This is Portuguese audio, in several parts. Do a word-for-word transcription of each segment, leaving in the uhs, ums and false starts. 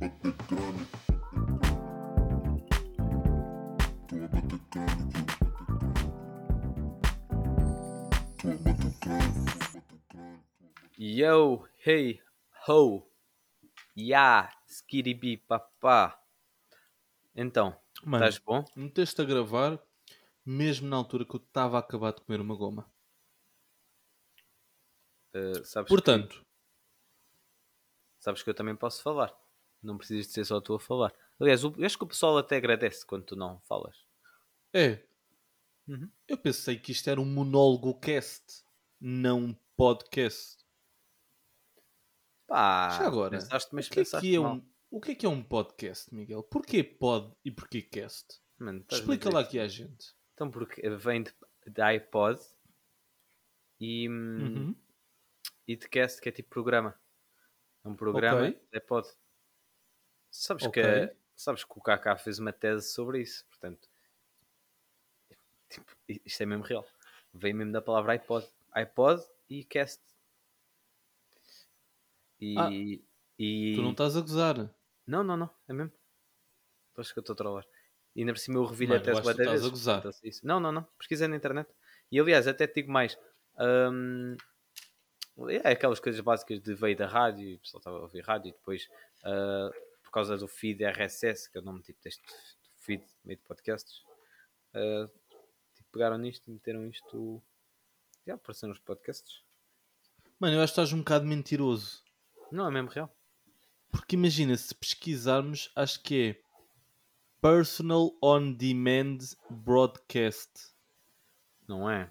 Yo, hey, ho, ya, skiribi, papá. Então, Mano, estás bom? meteste a gravar mesmo na altura que eu estava a acabar de comer uma goma. Uh, sabes, que, Portanto, sabes que eu também posso falar. Não precisas de ser só tu a falar. Aliás, o- eu acho que o pessoal até agradece quando tu não falas. é, Uhum. eu pensei que isto era um monólogo cast, não um podcast. Já Pá, agora, pensaste, o mas que é que pensaste é mal. um, o que é que é um podcast, Miguel? Porquê pod e porquê cast? Mano, estás-me a Explica dizer lá que aqui sim. à gente. Então, porque vem de, de iPod e, hum, Uhum, e de cast, que é tipo programa. É um ok, programa de iPod. Sabes ok. que, sabes que o Kaká fez uma tese sobre isso, portanto. Tipo, isto é mesmo real. Vem mesmo da palavra iPod. iPod e cast. Ah, E. tu não e... estás a gozar. Não, não, não. É mesmo. Acho que eu estou a trollar. E ainda por cima eu revi a Mano, eu tese acho bué que tu da estás a vezes. gozar. Portanto, eu sei isso. Não, não, não. Pesquisei na internet. E aliás, até te digo mais. Hum, é aquelas coisas básicas de veio da rádio. E o pessoal estava a ouvir rádio. E depois, uh, por causa do feed R S S, que é o nome tipo deste feed meio de podcasts, uh, tipo, pegaram nisto e meteram isto. Já apareceu nos podcasts. Mano, eu acho que estás um bocado mentiroso. Não, é mesmo real. Porque imagina, se pesquisarmos, acho que é Personal On Demand Broadcast. Não é?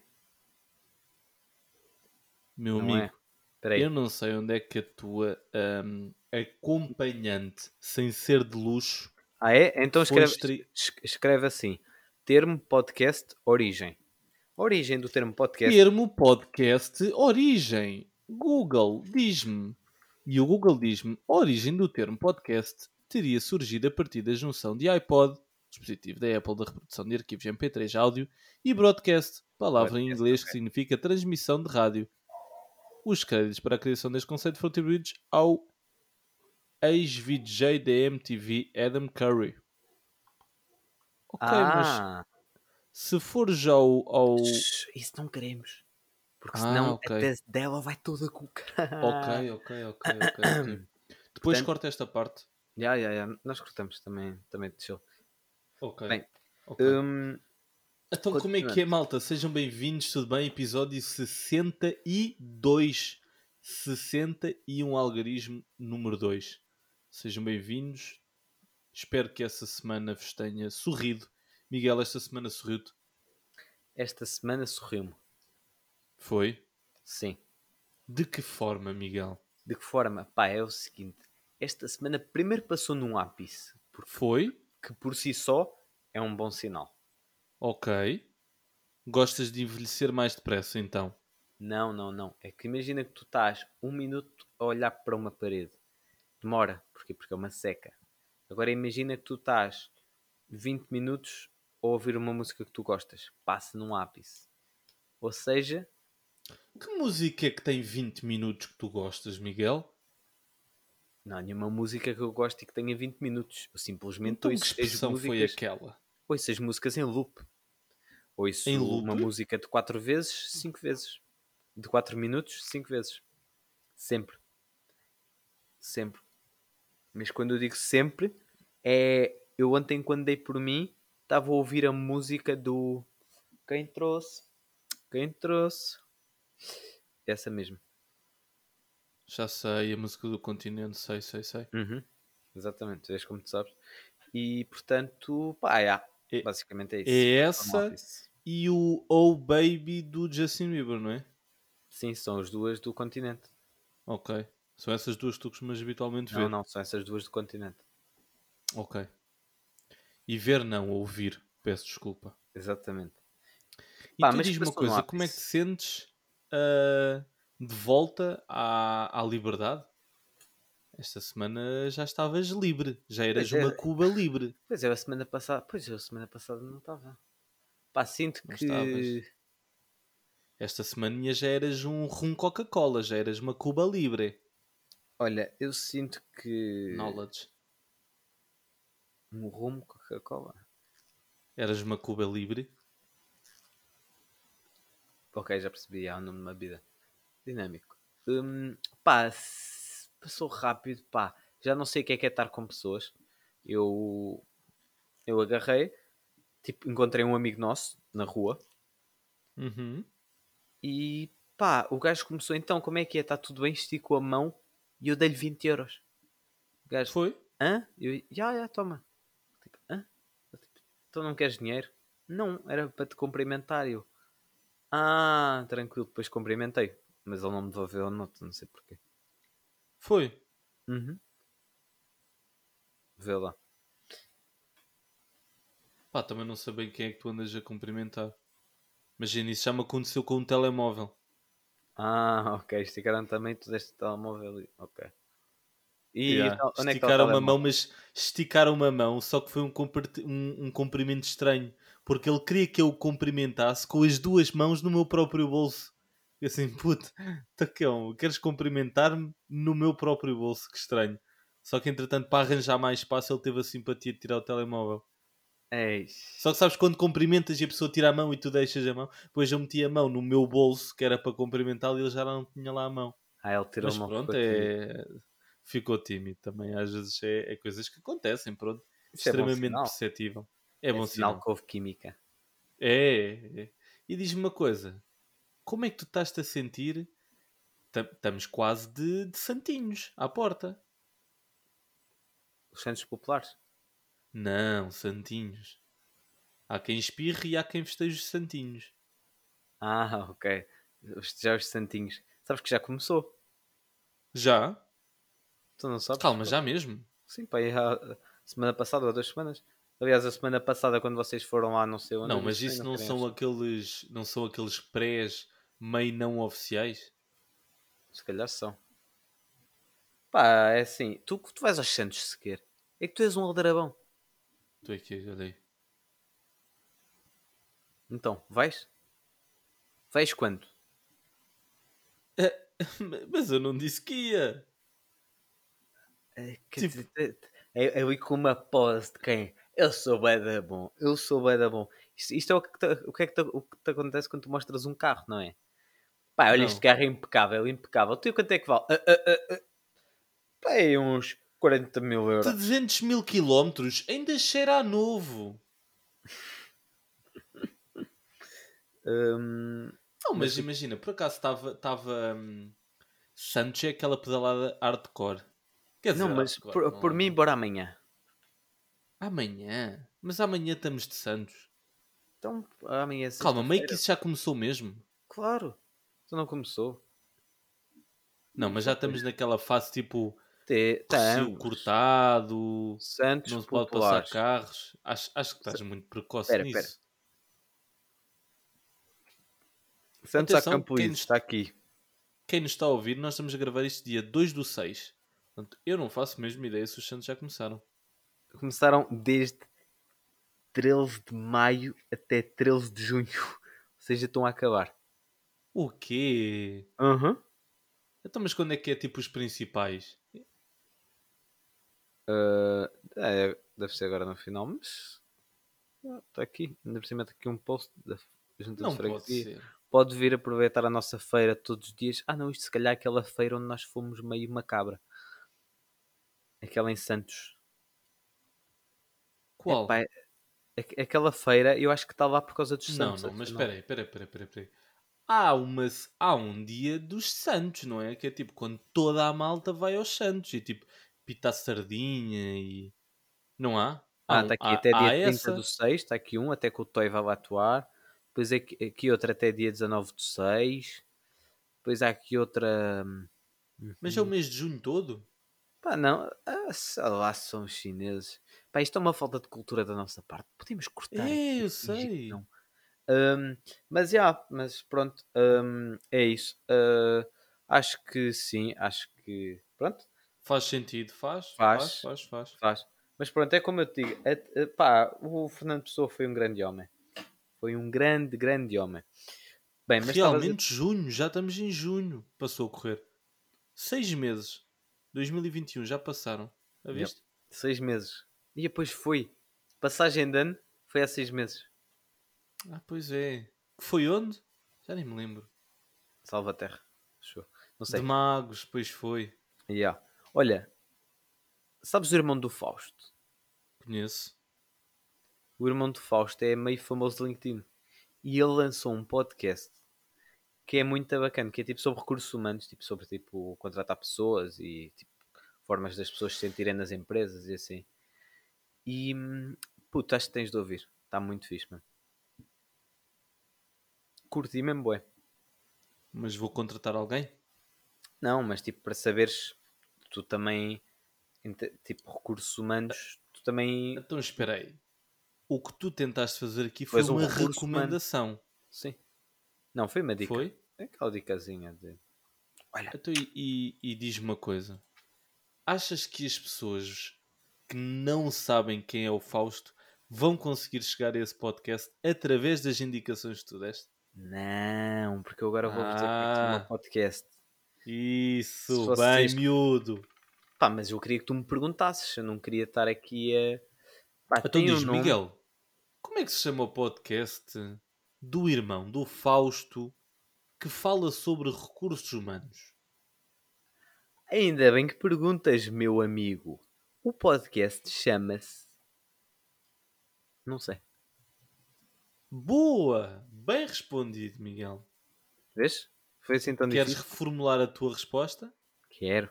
Meu Não é? amigo, Espera eu aí. não sei onde é que a tua hum, acompanhante, sem ser de luxo, Ah, é? Então foi escreve, estri... es- escreve assim: termo podcast origem. A origem do termo podcast. termo podcast origem. Google diz-me. E o Google diz-me: a origem do termo podcast teria surgido a partir da junção de iPod, dispositivo da Apple de reprodução de arquivos M P três áudio, e broadcast, palavra em Podcast, inglês que ok. significa transmissão de rádio. Os créditos para a criação deste conceito foram atribuídos ao ex-V J da M T V Adam Curry. Ok, mas Ah, se for já ao. ao... shh, isso não queremos. Porque Ah, senão a ok. tese dela vai toda com o Ok, cara. ok, ok, ok, ok. Depois Portanto, corta esta parte. já, já, já. Nós cortamos também, também de chill. Ok, Bem, ok. hum, Então como é que continuando. é, malta? Sejam bem-vindos, tudo bem? Episódio sessenta e dois. sessenta e um algarismo número dois. Sejam bem-vindos. Espero que essa semana vos tenha sorrido. Miguel, esta semana sorriu-te? Esta semana sorriu-me. Foi? Sim. De que forma, Miguel? De que forma? Pá, é o seguinte. Esta semana primeiro passou num ápice. Porque Foi? que por si só é um bom sinal. Ok. Gostas de envelhecer mais depressa, então? Não, não, não. É que imagina que tu estás um minuto a olhar para uma parede. Demora. Porquê? Porque é uma seca. Agora imagina que tu estás vinte minutos a ouvir uma música que tu gostas. Passa num ápice. Ou seja, Que música é que tem vinte minutos que tu gostas, Miguel? não há nenhuma música que eu goste e que tenha vinte minutos. Eu simplesmente Então que ouço as expressão foi músicas, aquela? ouço as músicas em loop. Em Ouço loop? uma música de quatro vezes, cinco vezes. De quatro minutos, cinco vezes. Sempre. Sempre. Mas quando eu digo sempre, é. Eu ontem, quando dei por mim, estava a ouvir a música do. Quem trouxe? Quem trouxe? Essa mesmo. Já sei, a música do continente, sei, sei, sei. Uhum. Exatamente, és como tu sabes. E portanto, pá, yeah. É, Basicamente é isso. é Passou no essa Office. e o Oh Baby do Justin Bieber, não é? Sim, são as duas do continente. Ok. São essas duas que tu costumas habitualmente Não, ver. não, são essas duas do continente. Ok. E ver não, ouvir. Peço desculpa. Exatamente. E Pá, tu mas diz-me uma passou no coisa, como é que te ápice. sentes ah, de volta à, à liberdade? Esta semana já estavas livre, já Pois eras é, uma Cuba livre. pois é, a semana passada. Pois é, a semana passada não estava. Pá, sinto Não estavas. que. Esta semana já eras um rum Coca-Cola, já eras uma Cuba livre. Olha, eu sinto que. Knowledge. Um rumo Coca-Cola. Eras uma Cuba Libre? Ok, já percebi. Há o nome de uma bebida. Dinâmico. Hum, pá, se- passou rápido, pá. Já não sei o que é que é estar com pessoas. Eu, eu agarrei, tipo, encontrei um amigo nosso na rua Uhum. e pá, o gajo começou então, como é que é? Está tudo bem? Esticou a mão e eu dei-lhe vinte euros. O gajo, Foi? hã? Eu, já, já, toma. Tipo, hã? Eu, tipo, então não queres dinheiro? Não, era para te cumprimentar. Eu, ah, tranquilo, depois cumprimentei. Mas ele não me devolveu a nota, não sei porquê. Foi. Uhum. Vê lá. Pá, também não sei bem quem é que tu andas a cumprimentar. Imagina, isso já me aconteceu com um telemóvel. Ah, ok. Esticaram também, tu deste o telemóvel ali. Ok. E Yeah. então, onde é que está o Esticaram uma mão, telemóvel? mas esticaram uma mão, só que foi um, compart- um, um cumprimento estranho. Porque ele queria que eu o cumprimentasse com as duas mãos no meu próprio bolso. E assim, puto, tacão, queres cumprimentar-me no meu próprio bolso? Que estranho. Só que entretanto, para arranjar mais espaço, ele teve a simpatia de tirar o telemóvel. Eis. Só que sabes quando cumprimentas e a pessoa tira a mão e tu deixas a mão? Depois eu meti a mão no meu bolso, que era para cumprimentá-lo, e ele já não tinha lá a mão. Ah, ele tirou a Mas mão, pronto, ficou tímido. é... ficou tímido também. Às vezes é, é coisas que acontecem, pronto. Isso é bom Extremamente sinal. perceptível. É É bom sinal sinal. que houve química. É, é. E diz-me uma coisa: como é que tu estás-te a sentir? Estamos quase de, de santinhos à porta. Os Santos Populares. Não, santinhos. Há quem espirre e há quem festeje os santinhos. Ah, ok. Os- Já os Santinhos. Sabes que já começou. Já? Tu não sabes? Calma, já mesmo? Sim, pá, aí há- semana passada ou duas semanas. Aliás, a semana passada, quando vocês foram lá, não sei onde, Não, eu mas disse: "Ai, isso não não querem são os Santos." aqueles, não são aqueles prés meio não oficiais? Se calhar são. Pá, é assim. Tu, tu vais aos Santos sequer. É que tu és um aldrabão. Tu é que olhei. Então, vais? Vais quando? Mas eu não disse que ia. É, quer Tipo, dizer, te- te- é, é ali com uma pose de quem? Eu sou bué da bom, eu sou bué da bom. Isto, isto é o que, te, o, que é que te, o que te acontece quando tu mostras um carro, não é? Pá, olha, este não. carro é impecável, impecável. Tu quanto é que vale? Ah, ah, ah, ah. Pá, é uns quarenta mil euros. trezentos mil quilómetros ainda cheira a novo. Hum, Não, mas mas tipo, imagina, por acaso estava. estava hum, Santos é aquela pedalada hardcore. Quer não, dizer, mas hardcore. por, por Não, mim, não. bora amanhã. Amanhã? Mas amanhã estamos de Santos. Então, amanhã é Calma, meio que sexta-feira. isso já começou mesmo. Claro, tu não começou. Não, Não mas já só estamos naquela fase tipo te- recio Estamos. cortado, Santos não se pode passar Populares. carros. Acho, acho que estás muito precoce Espera, espera. nisso. Santos a Atenção, Campo quem Liso, está nos, aqui. quem nos está a ouvir, nós estamos a gravar isto dia dois do seis. Portanto, eu não faço mesmo ideia se os Santos já começaram. Começaram desde treze de maio até treze de junho. Ou seja, estão a acabar. O quê? Uhum. Então, mas quando é que é tipo os principais? Uh, é, deve ser agora no final, mas está aqui. Ainda por cima está aqui um post da Junta de Não pode Freguesia. ser. Pode vir aproveitar a nossa feira todos os dias. Ah, não, isto se calhar é aquela feira onde nós fomos meio macabra. Aquela em Santos. Epá, Qual? é, é- aquela feira eu acho que está lá por causa dos Não, Santos, não, mas afinal. espera aí, espera aí, espera aí, espera aí, espera aí. Há, uma, há um dia dos Santos, não é? Que é tipo quando toda a malta vai aos Santos e tipo pita a sardinha e. Não há? Há, Ah, um, está aqui há, até dia há trinta do essa, seis, está aqui um, até que o Toy vai lá atuar. Depois aqui, aqui outra até dia dezanove do seis. Depois há aqui outra. mas é o Uhum. mês de junho todo? Pá, não, ah, sei lá, se são os chineses. Pá, isto é uma falta de cultura da nossa parte. Podemos cortar É, aqui eu e fingir que sei. não. Hum, mas já, mas pronto, hum, é isso. Ah, acho que sim, acho que pronto, Faz sentido, faz, faz, faz, faz, faz. faz. Mas pronto, é como eu te digo, é- é- pá, o Fernando Pessoa foi um grande homem. Foi um grande, grande homem. Bem, mas estavas a. Realmente junho, já estamos em junho. Passou a correr. Seis meses. dois mil e vinte e um já passaram. Já Yep, viste? seis meses. E depois foi. Passagem de ano foi há seis meses. Ah, pois é. Foi onde? Já nem me lembro. Salvaterra. Show. Não De sei. Magos, pois foi. Yeah. Olha, sabes o irmão do Fausto? Conheço. O irmão do Fausto é meio famoso de LinkedIn. E ele lançou um podcast que é muito bacana, que é tipo sobre recursos humanos, tipo sobre tipo contratar pessoas e tipo formas das pessoas se sentirem nas empresas e assim. E hum, puto, acho que tens de ouvir. Está muito fixe, mano. Curti mesmo, bué. Mas vou contratar alguém? Não, mas tipo para saberes, tu também, tipo recursos humanos, tu também. Então espera aí. O que tu tentaste fazer aqui Tu foi és um uma recurso humano. recomendação. Sim. Não, foi uma dica. Foi? É aquela dicasinha de. Olha, Então, e, e, e diz-me uma coisa. Achas que as pessoas que não sabem quem é o Fausto vão conseguir chegar a esse podcast através das indicações que tu deste? não, porque eu agora vou-vos dizer como é que se chama o Ah, podcast. Se isso, bem vocês. miúdo. Pá, mas eu queria que tu me perguntasses. Eu não queria estar aqui a. Pá, Então tem um diz, nome. Miguel, como é que se chama o podcast do irmão do Fausto que fala sobre recursos humanos? Ainda bem que perguntas, meu amigo. O podcast chama-se. Não sei. Boa! Bem respondido, Miguel. Vês? Foi assim tão Queres difícil? reformular a tua resposta? Quero.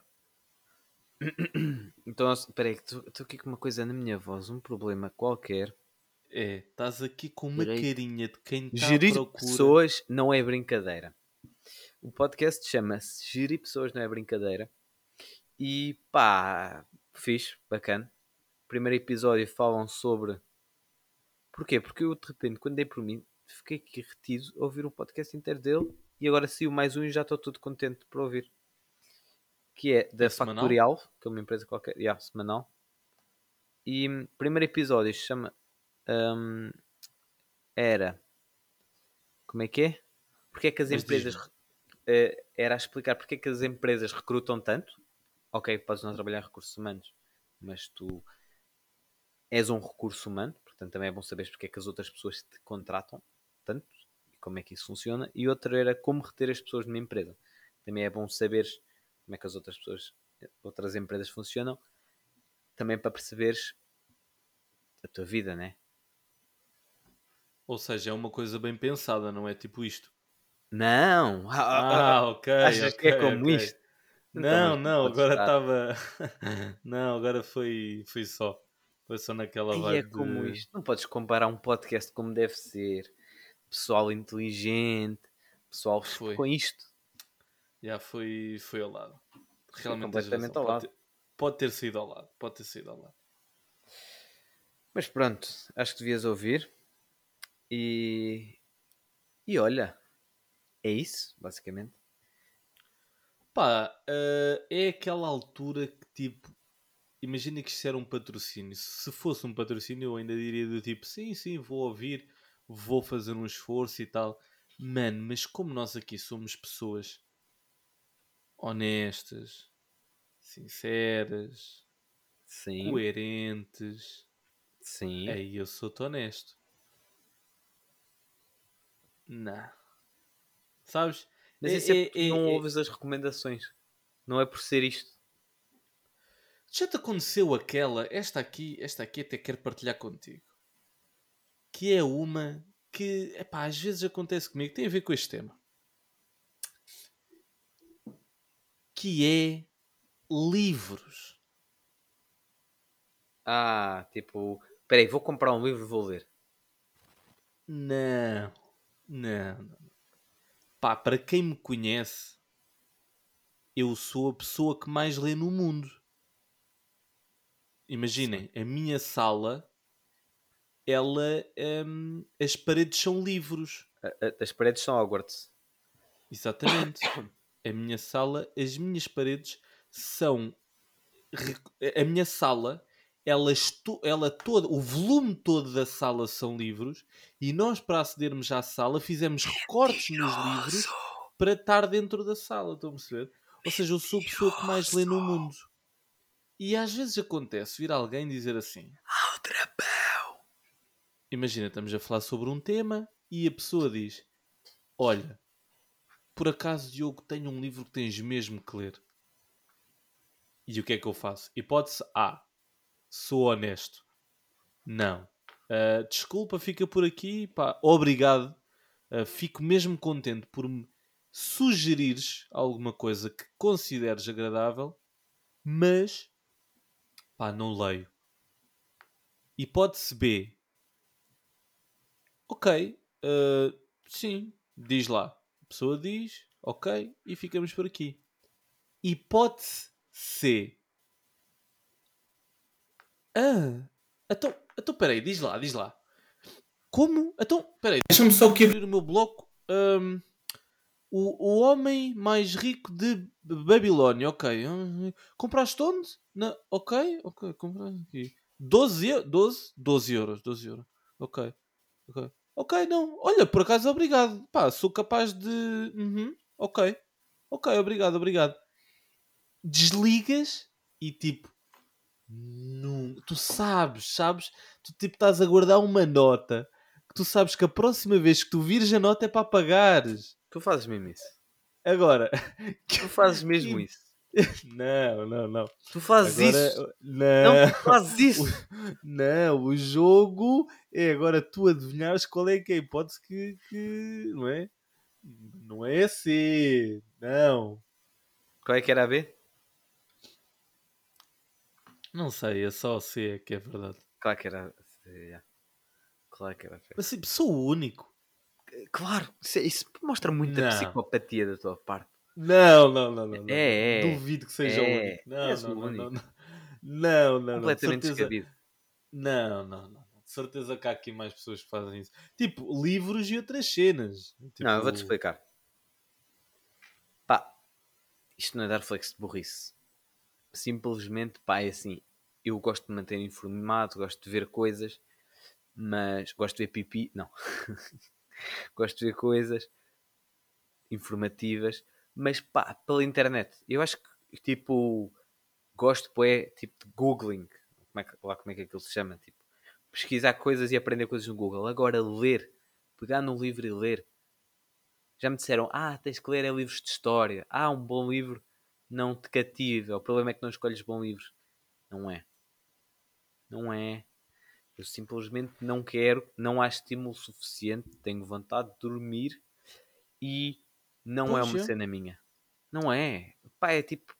Então, espera aí, estou aqui com uma coisa na minha voz, um problema qualquer. É, estás aqui com uma Espera aí. carinha de quem está à Gerir procura. pessoas não é brincadeira. O podcast chama-se Gerir Pessoas não é brincadeira. E pá, fixe, bacana. Primeiro episódio falam sobre. Porquê? Porque eu de repente, quando dei por mim, fiquei aqui retido a ouvir o podcast inteiro dele e agora saiu mais um e já estou todo contente por ouvir. Que é É da semanal? Factorial, que é uma empresa qualquer, yeah, semanal. E hum, primeiro episódio chama. hum, era. Como é que é? Porque é que as Mas empresas. diz-me. eh, era a explicar porque é que as empresas recrutam tanto. Ok, podes não trabalhar em recursos humanos, mas tu és um recurso humano, portanto também é bom saber porque é que as outras pessoas te contratam tanto e como é que isso funciona. E outra era como reter as pessoas numa empresa. Também é bom saberes como é que as outras pessoas, outras empresas funcionam, também para perceberes a tua vida, né? Ou seja, é uma coisa bem pensada, não é tipo isto. Não! Ah, ok, Achas ok, que é como ok. isto? Então, Não, mas não não, podes agora estar. estava. Não, agora foi, foi só. Foi só naquela Aí é vibe como de. isto. Não podes comparar um podcast como deve ser. Pessoal inteligente, pessoal Foi. com isto. Já foi, foi ao lado. Foi Realmente tens razão. completamente ao Pode lado. ter, pode ter saído ao lado. Pode ter saído ao lado. Mas pronto, acho que devias ouvir. E, e olha, é isso, basicamente. Pá, eh, é aquela altura que tipo. Imagina que isto era um patrocínio. Se fosse um patrocínio, eu ainda diria do tipo: sim, sim, vou ouvir, vou fazer um esforço e tal. Mano, mas como nós aqui somos pessoas honestas, sinceras, Sim, coerentes, sim. aí eu sou-te honesto. Não. Sabes? Mas É, isso é é, porque tu não é, é- ouves as recomendações. Não é por ser isto. Já te aconteceu aquela? Esta aqui, esta aqui até quero partilhar contigo. Que é uma que, epá, às vezes acontece comigo. Tem a ver com este tema. Que é livros. Ah, tipo, peraí, vou comprar um livro e vou ler. Não, não, não. Pá, para quem me conhece, eu sou a pessoa que mais lê no mundo. Sim. Imaginem, a minha sala, ela, hum, as paredes são livros. A- a- As paredes são Hogwarts. Exatamente. A minha sala, as minhas paredes são rec- a minha sala, ela, esto- ela toda, o volume todo da sala são livros e nós para acedermos à sala fizemos recortes nos Mentiroso! livros para estar dentro da sala, estão a perceber? Ou seja, eu sou a pessoa que mais lê no Mentiroso! mundo. E às vezes acontece vir alguém dizer assim... Ah, o trapão! Imagina, estamos a falar sobre um tema e a pessoa diz... Olha, por acaso, Diogo, tenho um livro que tens mesmo que ler. E o que é que eu faço? Hipótese A. Sou honesto. Não. Uh, desculpa, fica por aqui. Pá, obrigado. Uh, fico mesmo contente por me sugerires alguma coisa que consideres agradável, mas pá, não leio. Hipótese B. Ok. Uh, sim, diz lá. A pessoa diz, ok, e ficamos por aqui. Hipótese C. Ah, então, então peraí, diz lá, diz lá. Como? Então, peraí, deixa-me só aqui abrir o meu bloco. Um, o, o homem mais rico de Babilónia, ok. Hum, compraste onde? Na, ok, ok, compraste aqui. doze, eu- doze, doze euros, doze euros. Ok, ok. Ok, não. Olha, por acaso, obrigado. Pá, sou capaz de... Uhum, ok. Ok, obrigado, obrigado. Desligas e tipo... Num... Tu sabes, sabes? Tu tipo estás a guardar uma nota que tu sabes que a próxima vez que tu vires a nota é para pagares. Tu fazes mesmo isso. Agora, Tu fazes mesmo que... isso. não, não, não. Tu fazes Agora, isso. Não, não. tu fazes O... isso. Não, o jogo é agora tu adivinhares qual é que é a hipótese que, que não é? Não é C, não. Qual é que era a B? Não sei, é só C que é verdade. Claro que era. Yeah. Claro que era a B. Mas tipo, sou o único. Claro, isso, isso mostra muita Não. psicopatia da tua parte. Não, não, não, não, não, não. É, é. Duvido que seja o único. É. Não, És não, o não, não, único. não. Não, não, não. De Completamente certeza. descabido. Não, não, não. De certeza que há aqui mais pessoas que fazem isso. Tipo, livros e outras cenas. Tipo... Não, eu vou-te explicar. Pá, isto não é dar reflexo de burrice. Simplesmente, pá, é assim. Eu gosto de manter informado, gosto de ver coisas, mas gosto de ver pipi. Não. Gosto de ver coisas informativas, mas pá, pela internet. Eu acho que, tipo, gosto, é, tipo, de googling. Como é que, lá como é que aquilo se chama? Tipo, pesquisar coisas e aprender coisas no Google. Agora, ler. Pegar num livro e ler. Já me disseram, ah, tens que ler é livros de história. Ah, um bom livro não te cativa. O problema é que não escolhes bons livros. Não é. Não é. Eu simplesmente não quero, não há estímulo suficiente, tenho vontade de dormir e não é Pois uma é. cena minha. Não é. Pá, é tipo...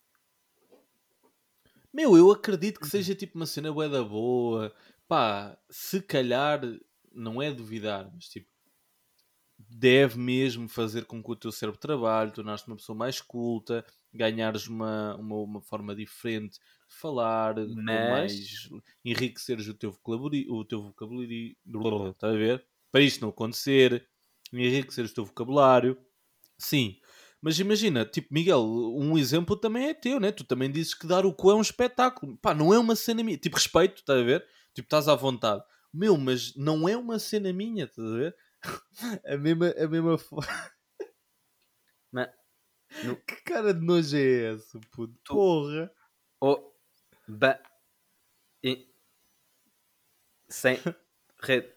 Meu, eu acredito que seja tipo uma cena bué da boa. Pá, se calhar, não é duvidar, mas tipo, deve mesmo fazer com que o teu cérebro trabalhe, tornar-te uma pessoa mais culta, ganhares uma, uma, uma forma diferente de falar, com Mas... mais enriqueceres o teu vocabulário, o teu vocabulário, estás a ver? Para isto não acontecer, enriqueceres o teu vocabulário. Sim, mas imagina, tipo, Miguel, um exemplo também é teu, né? Tu também dizes que dar o cu é um espetáculo. Pá, não é uma cena minha. Tipo, respeito, estás a ver? Tipo, estás à vontade. Meu, mas não é uma cena minha, estás a ver? A mesma, a mesma forma. mas no, Que cara de nojo é essa, puto? tu... Porra! O... Ba... I, sem... Rede...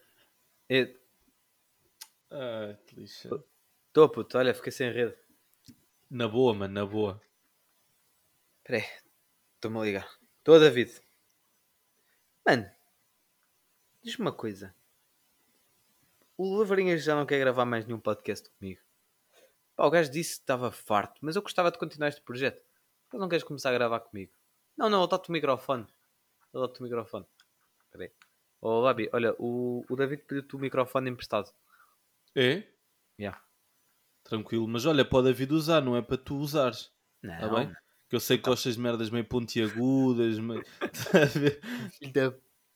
Ah, que lixado. Estou, puto. Olha, fiquei sem rede. Na boa, mano, na boa. Espera aí. Estou-me a ligar. Estou, David. Mano, diz-me uma coisa. O Lavrinhas já não quer gravar mais nenhum podcast comigo. Pá, o gajo disse que estava farto, mas eu gostava de continuar este projeto. Por que não queres começar a gravar comigo? Não, não, ele dá-te o microfone. Ele dá-te o microfone. Espera aí. Oh, Labi, olha, o, o David pediu-te o microfone emprestado. É? Yeah. Tranquilo, mas olha, pode haver de usar, não é para tu usares. Está Não, bem? não. Que eu sei que Tá. gostas de merdas meio pontiagudas, meio... Tá a ver? Filho da...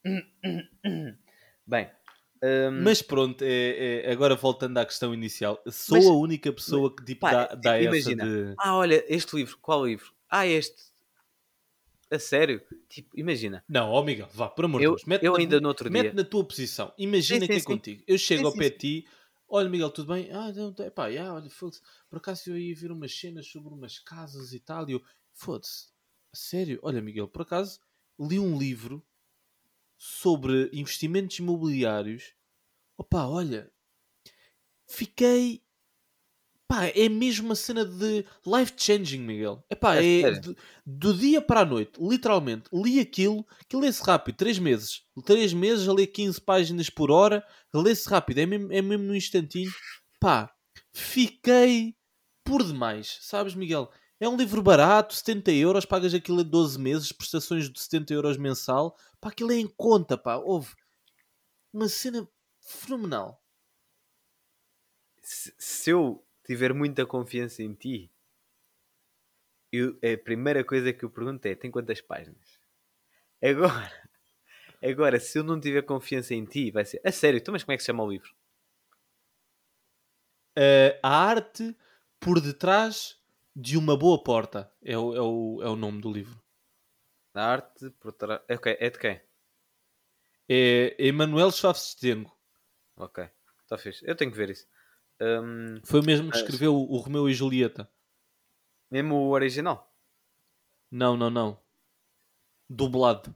Bem, hum, Mas pronto, é, é- agora voltando à questão inicial, sou mas, a única mas pessoa que tipo, pá, dá, dá tipo, essa imagina. de. Ah, olha, este livro. Qual livro? Ah, este. A sério? Tipo, imagina. Não, ó Miguel, vá, por amor de Eu, Deus, mete eu na, ainda no outro mete dia. na tua posição. Sim, Imagina que sim, é sim. contigo. Eu Sim, chego ao sim, pé sim. de ti, olha Miguel, tudo bem? Ah, não, tá- epá, já, olha, foda-se. Por acaso eu ia ver umas cenas sobre umas casas e tal, e eu, foda-se. Sério? Olha, Miguel, por acaso li um livro sobre investimentos imobiliários. Opa, olha, fiquei. Pá, é mesmo uma cena de life-changing, Miguel. Epá, É é sério. de- do dia para a noite, literalmente. Li aquilo, que lê-se rápido, três meses. três meses a ler quinze páginas por hora, lê-se rápido, é mesmo, é mesmo num instantinho. Pá, fiquei por demais, sabes, Miguel? É um livro barato, setenta euros, pagas aquilo em doze meses, prestações de setenta euros mensal. Pá, aquilo é em conta, pá. Houve uma cena fenomenal. Se, se eu tiver muita confiança em ti, eu, a primeira coisa que eu pergunto é: tem quantas páginas? Agora, agora, se eu não tiver confiança em ti, vai ser a sério, então, mas como é que se chama o livro? Eh, a arte por detrás de uma boa porta é o, é o, é o nome do livro. A arte por trás. É, ok, é de quem? É Emanuel Schwarzenegger. Ok, está fixe. Eu tenho que ver isso. Hum, Foi o mesmo que mas, escreveu o, o Romeu e Julieta. mesmo o original. Não, não, não. Dublado.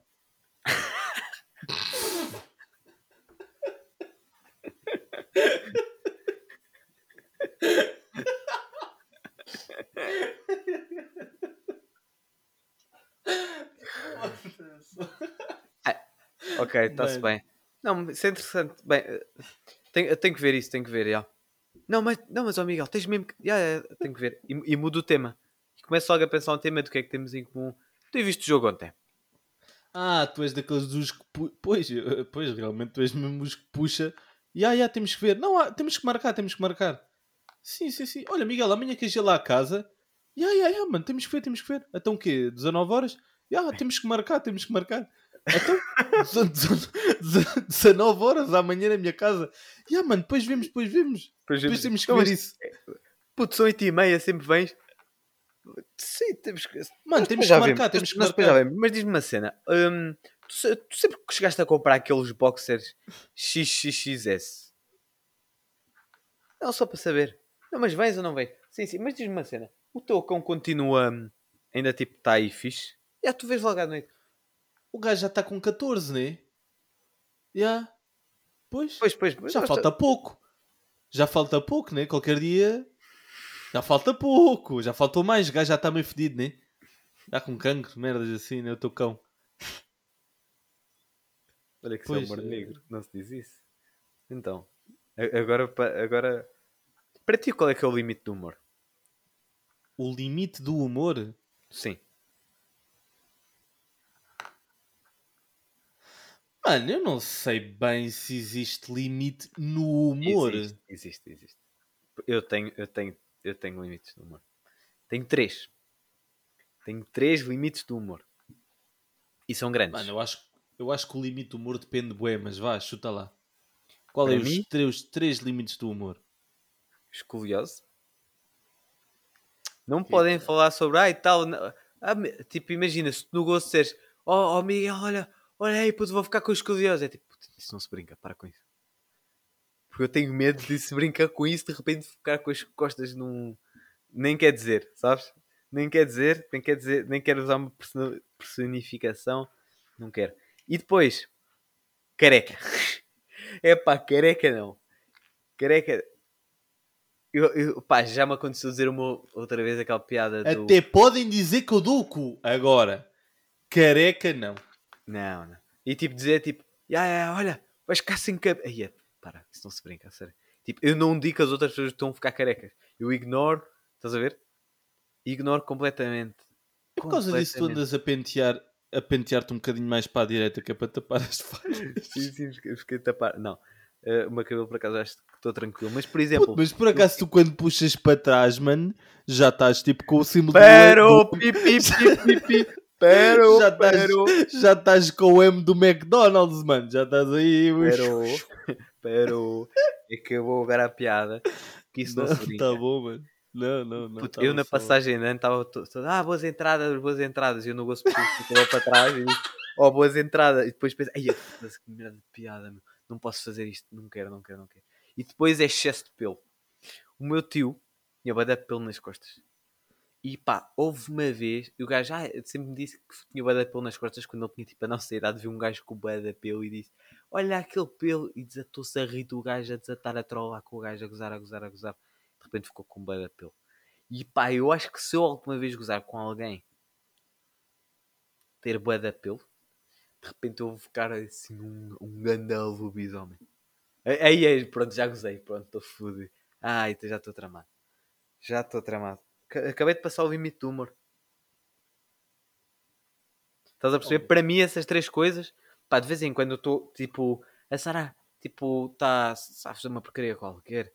Ah, ok, está-se Mano, bem. Não, isso é interessante. Bem, eh, tenho, eu tenho que ver isso, tenho que ver, já. Não, mas, não, mas, ó Miguel, tens mesmo que. Já, já, tenho que ver. E, e mudo o tema. E começo logo a pensar um tema do que é que temos em comum. Tu viste o jogo ontem? ah, tu és daqueles dos que. pu- Pois, eh, pois, realmente tu és mesmo os que puxa. Ya, ya, temos que ver. Não, ah, temos que marcar, temos que marcar. Sim, sim, sim. Olha, Miguel, amanhã queres ir lá à casa? Ya, ya, ya, mano, temos que ver, temos que ver. Então o quê? dezanove horas? Ya, temos que marcar, temos que marcar. Então, dezanove horas amanhã na minha casa. Ya, mano, depois vemos, depois vemos. Pois Depois vemos isso. temos que Então, ver mas, isso. puto, são oito e meia, sempre vens. Sim, temos que. Mano, Nós depois temos que já vemos. marcar, Nós, temos que nós depois já marcar. vemos. Mas diz-me uma cena. hum, tu, se- tu sempre que chegaste a comprar aqueles boxers X X X S. Não, só para saber. Não, mas vens ou não vens? Sim, sim, mas diz-me uma cena. O teu cão continua. hum, Ainda tipo, está aí fixe? Já, tu vês logo à noite. O gajo já está com catorze, né? Ya, pois. Pois, pois, pois. Já Nós, falta pouco. Já falta pouco, né? Qualquer dia. Já falta pouco. Já faltou mais. O gajo já está meio fedido, né? Já com cancro, merdas assim, né? O teu cão. olha que isso é Pois. humor eh, negro. Não se diz isso. Então. a- Agora, pa- agora. Para ti, qual é que é o limite do humor? O limite do humor. Sim. Mano, eu não sei bem se existe limite no humor. Existe, existe, existe. Eu tenho, eu tenho, eu tenho limites do humor. Tenho três. Tenho três limites do humor. E são Mano, grandes. eu acho, eu acho que o limite do humor depende, bué, mas vá, chuta lá. Qual é Para os mim, três, três limites do humor? escoliose. Não podem Eita. falar sobre, ah, e tal. não- ah, me- tipo, imagina, se tu no gosto disseres, oh, oh Miguel, olha, olha aí, puto, vou ficar com escoliose. É tipo, puto, isso não se brinca, para com isso. Porque eu tenho medo de se brincar com isso, de repente ficar com as costas num. Nem quer dizer, sabes? Nem quer dizer, nem quer dizer, nem quero usar uma persona- personificação, não quero. E depois, careca. É pá, careca não. Careca. Eu, eu, pá, já me aconteceu dizer uma outra vez aquela piada do. Até podem dizer que eu dou o cu. Agora, careca não. Não, não. E tipo, dizer tipo, ya, ya, olha, vais ficar sem cabelo. Aí, é, para, isso não se brinca, a sério. Tipo, eu não digo que as outras pessoas estão a ficar carecas. Eu ignoro, estás a ver? Ignoro completamente. E por causa disso tu Completamente. andas a pentear, a pentear-te um bocadinho mais para a direita, que é para tapar as falhas. Sim, sim, fiquei, fiquei a tapar. Não, eh, o meu cabelo por acaso acho que estou tranquilo. Mas por Puto, exemplo, mas por eu acaso tu quando puxas para trás, mano, já estás tipo com o símbolo do, E- do pero, pi, pi, pi, pi, pi, pero, já estás, pero, já estás com o M do McDonald's, mano. Já estás aí. pero, pero, acabou agora a piada, que isso não Não, se tá brinca. bom, mano. Não, não, não. Puto, eu Estava na só. passagem de ano estava todo, todo, ah, boas entradas, boas entradas, e eu no gosto puxo o cabelo para trás e disse, oh, boas entradas, e depois penso, ai, foda-se, que merda de piada, meu. Não posso fazer isto, não quero, não quero, não quero. E depois é excesso de pelo. O meu tio tinha bué de pelo nas costas. E pá, houve uma vez, e o gajo ah, sempre me disse que tinha bué de pelo nas costas quando ele tinha tipo a nossa idade, viu um gajo com bué de pelo e disse olha aquele pelo, e desatou-se a rir do gajo a desatar a trollar com o gajo, a gozar, a gozar, a gozar. De repente ficou com bué de pelo. E pá, eu acho que se eu alguma vez gozar com alguém ter bué de pelo, de repente eu vou ficar assim um, um grande lobisomem. Aí, aí, pronto, já gozei, pronto, estou fodido. Ai, já estou tramado. Já estou tramado. Acabei de passar o limite do humor. Estás a perceber? Oh, Para mim, essas três coisas, pá, de vez em quando eu estou, tipo, a Sara, tipo, está, sabes, uma porcaria qualquer.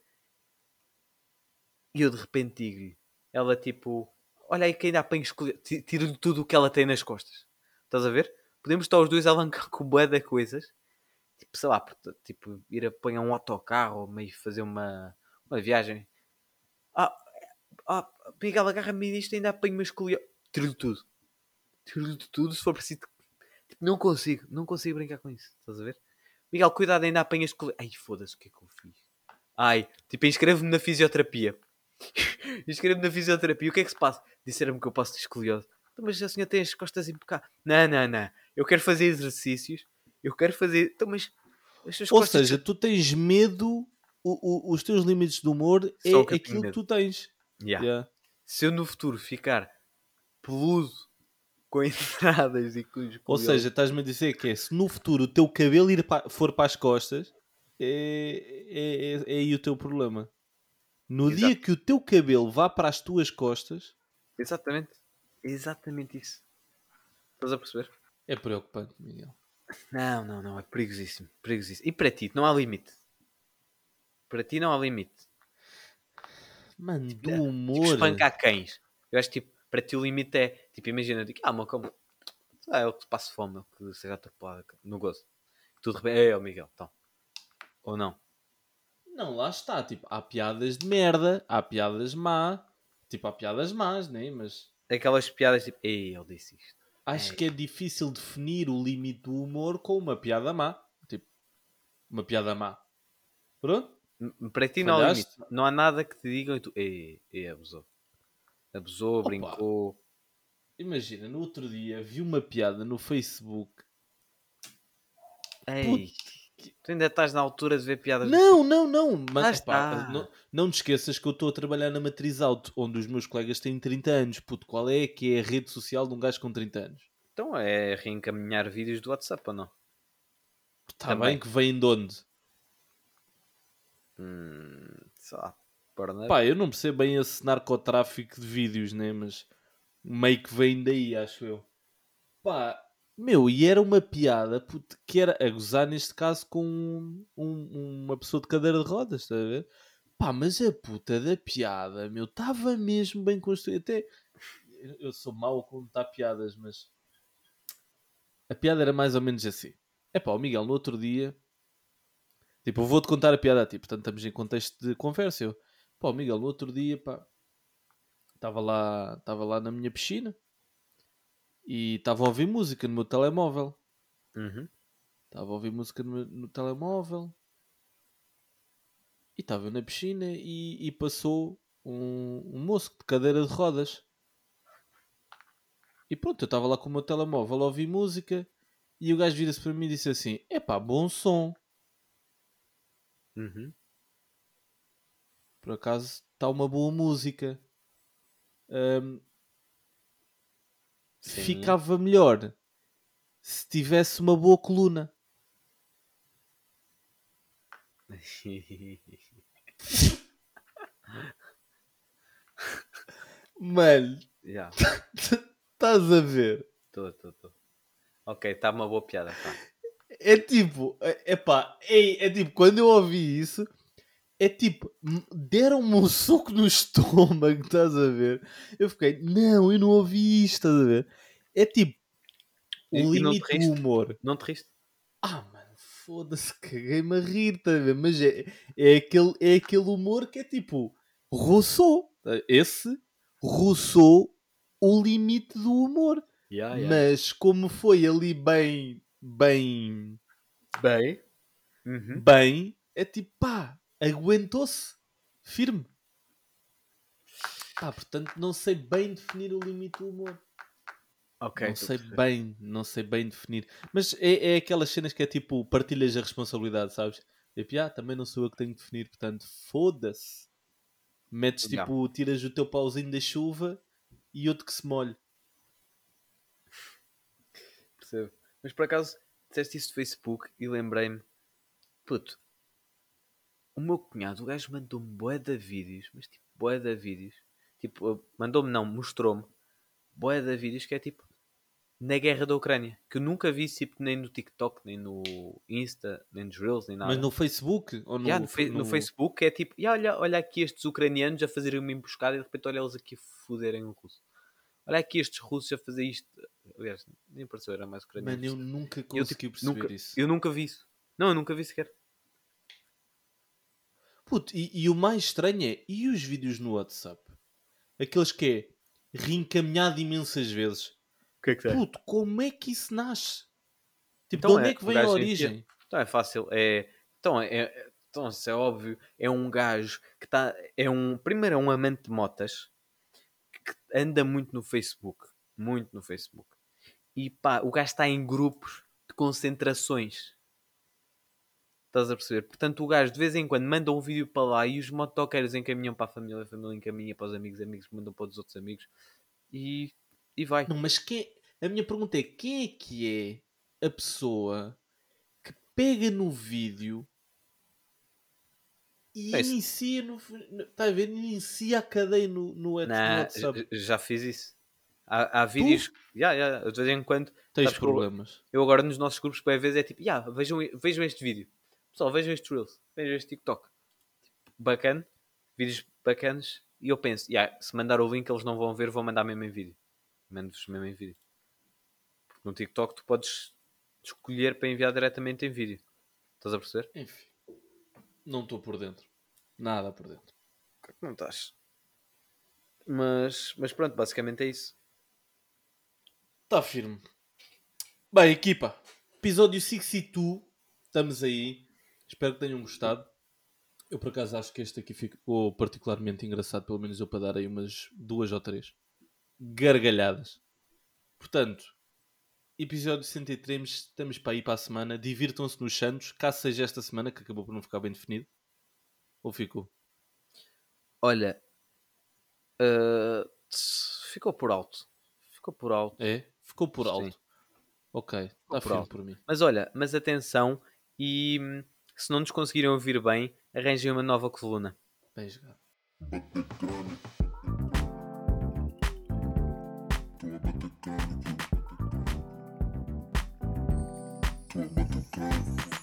E eu de repente digo-lhe, ela, tipo, olha aí que ainda apanho escolher, tiro-lhe tudo o que ela tem nas costas. Estás a ver? Podemos estar os dois a alancar com bué de coisas. Tipo, sei lá, tipo, ir apanhar um autocarro ou meio fazer uma, uma viagem. Ah, ah, Miguel, agarra-me nisto ainda apanho uma escolha. Tiro-lhe tudo. Tiro-lhe tudo se for preciso. Tipo, não consigo, não consigo brincar com isso. Estás a ver? Miguel, cuidado, ainda apanhas escolha. Ai, foda-se, o que é que eu fiz? Ai, tipo, inscreve-me na fisioterapia. inscreve-me na fisioterapia. O que é que se passa? Disseram-me que eu posso ter escoliose. Então, mas a senhora tem as costas impecáveis. Não, não, não. Eu quero fazer exercícios. Eu quero fazer. Então, mas as suas ou costas seja, tu tens medo, o, o- os teus limites de humor são o que é eu tenho aquilo que medo. tu tens. Yeah. Yeah. Se eu no futuro ficar peludo com entradas e com Ou seja, escoliose. estás-me a dizer que é, se no futuro o teu cabelo ir pa- for para as costas, é, é, é, é aí o teu problema. No dia Exato. que o teu cabelo vá para as tuas costas, Exatamente. Exatamente isso. Estás a perceber? é preocupante, Miguel. Não, não, não. É perigosíssimo. Perigosíssimo. E para ti, não há limite. Para ti não há limite. Mano, Tipo, do é, tipo humor. espancar cães. Eu acho que tipo, para ti o limite é. Tipo, imagina, eu digo, ah, mas como. Ah, é o que passe fome, é o que seja atropelado no gozo. Tudo de repente. É, o Miguel, então. Ou não. Não, lá está. Tipo, há piadas de merda, há piadas má. Tipo, há piadas más, né? Mas Aquelas piadas tipo, ei, ele disse isto. acho É. que é difícil definir o limite do humor com uma piada má. Tipo, uma piada má. Pronto, Para ti não há limite. falhaste. Não há nada que te digam e tu. Ei, ei, abusou. Abusou, Opa, brincou. imagina, no outro dia vi uma piada no Facebook. Ei, Put... tu ainda estás na altura de ver piadas do Não, Facebook. não, não. Mas, Já epá, não, está. não te esqueças que eu estou a trabalhar na Matriz Auto, onde os meus colegas têm trinta anos. Puto, qual é que é a rede social de um gajo com trinta anos? Então é reencaminhar vídeos do WhatsApp ou não? Está bem Também. que vem de onde? Hum, sei lá. Pornhub. Pá, eu não percebo bem esse narcotráfico de vídeos, né? Mas meio que vem daí, acho eu. Pá, meu, e era uma piada puto, que era a gozar neste caso com um- um- uma pessoa de cadeira de rodas, estás a ver? Pá, mas a puta da piada, meu, estava mesmo bem construída. Até eu eu sou mau a contar piadas, mas a piada era mais ou menos assim. É pá, o Miguel, no outro dia, tipo, eu vou-te contar a piada a ti, portanto estamos em contexto de conversa. Eu, pá, o Miguel, no outro dia, pá, estava lá, estava lá na minha piscina e estava a ouvir música no meu telemóvel. Uhum. Estava a ouvir música no, meu- no telemóvel e estava na piscina e, e passou um, um moço de cadeira de rodas. E pronto, eu estava lá com o meu telemóvel a ouvir música e o gajo vira-se para mim e disse assim: epá, bom som. Uhum. Por acaso está uma boa música. Ahm, Sim. ficava melhor se tivesse uma boa coluna. Mano, Já. estás a ver? Tô, tô, tô. Ok, está uma boa piada, tá. É tipo, é, epá, é, é tipo, quando eu ouvi isso, é tipo, m- deram-me um soco no estômago, estás a ver? Eu fiquei, não, eu não ouvi isto, estás a ver? É tipo, o E, e não te limite do riste? humor. Não te riste? Ah, mano, foda-se, caguei-me a rir, estás a ver? Mas é, é, aquele, é aquele humor que é tipo, roçou. Esse roçou o limite do humor. Ya, ya, ya. Mas como foi ali bem, bem, Bem. Uhum. bem, é tipo, pá, aguentou-se firme. Ah, portanto, não sei bem definir o limite do humor. Ok. Não tu sei percebes. bem, não sei bem definir. Mas é, é aquelas cenas que é tipo, partilhas a responsabilidade, sabes? Tipo, ah, também não sou eu que tenho que definir, portanto, foda-se. Metes Já, tipo, tiras o teu pauzinho da chuva e outro que se molhe. percebo. Mas por acaso, disseste isso do Facebook e lembrei-me, puto, o meu cunhado, o gajo mandou-me bué de vídeos, mas tipo, bué de vídeos. Tipo, uh, mandou-me não, mostrou-me bué de vídeos que é tipo, na guerra da Ucrânia, que eu nunca vi tipo, nem no TikTok, nem no Insta, nem nos Reels, nem Mas nada. no Facebook ou Já no, no, fe- no no... Facebook é tipo, "Ya, olha, olha aqui estes ucranianos a fazerem uma emboscada e de repente olha eles aqui a foderem o russo. Olha aqui estes russos a fazer isto. Aliás, nem pareceu, era mais Mano, eu ucranianos. nunca E eu tipo, consegui perceber nunca, isso. eu nunca vi isso. Não, eu nunca vi sequer. Puto, e, e o mais estranho é, e os vídeos no WhatsApp? Aqueles que é reencaminhado imensas vezes. O que é que tem? Puto, como é que isso nasce? Tipo, de Então onde é, é que um vem a gajo envia. origem? Então é fácil. É, então é, é- então isso é óbvio. É um gajo que está. É um, primeiro é um amante de motas que anda muito no Facebook. Muito no Facebook. E pá, o gajo está em grupos de concentrações. Estás a perceber? Portanto, o gajo de vez em quando manda um vídeo para lá e os motoqueiros encaminham para a família, a família encaminha para os amigos, amigos mandam para os outros amigos e, e vai. Não, mas quem... a minha pergunta é, quem é que é a pessoa que pega no vídeo É e isso. inicia no... Está a ver? Inicia a cadeia no, no, Whats- no Na, WhatsApp. já fiz isso. Há, há Tu vídeos. Já, já, de vez em quando. tens Sabes que eu, problemas. eu agora nos nossos grupos, para vezes, é tipo, já, vejam, vejam este vídeo. Pessoal, vejam este Reels. Vejam este TikTok. Bacana. Vídeos bacanas. E eu penso, já, se mandar o link, eles não vão ver, vou mandar mesmo em vídeo. Mando-vos mesmo em vídeo. Porque no TikTok tu podes escolher para enviar diretamente em vídeo. Estás a perceber? Enfim, não estou por dentro. Nada por dentro. Não estás. Mas, mas pronto, basicamente é isso. Está firme. Bem, equipa. Episódio sessenta e dois. Estamos aí. Espero que tenham gostado. Eu, por acaso, acho que este aqui ficou particularmente engraçado. Pelo menos eu para dar aí umas duas ou três gargalhadas. Portanto, episódio sessenta e três. Estamos para ir para a semana. Divirtam-se nos Santos. Caso seja esta semana, que acabou por não ficar bem definido. Ou ficou? Olha, uh, ficou por alto. Ficou por alto. É? Ficou por Sim, alto. Ok. ficou Está por firme alto. por mim. Mas olha, mas atenção e hum, se não nos conseguirem ouvir bem, arranjem uma nova coluna. Bem jogado. Tua batucada,